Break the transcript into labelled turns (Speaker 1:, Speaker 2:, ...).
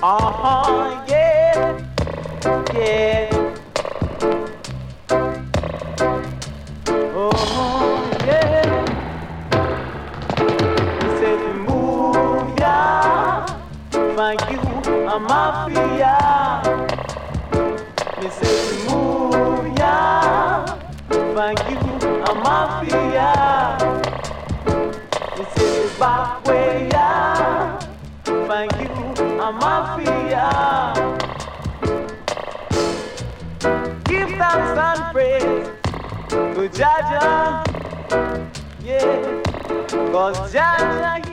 Speaker 1: Oh, yeah, yeah. Oh, yeah. He said, move ya, find you a mafia. He said, move ya, find you a mafia. He said, back way ya, find you a mafia. Give thanks and praise to Jaja, yeah, 'cause Jaja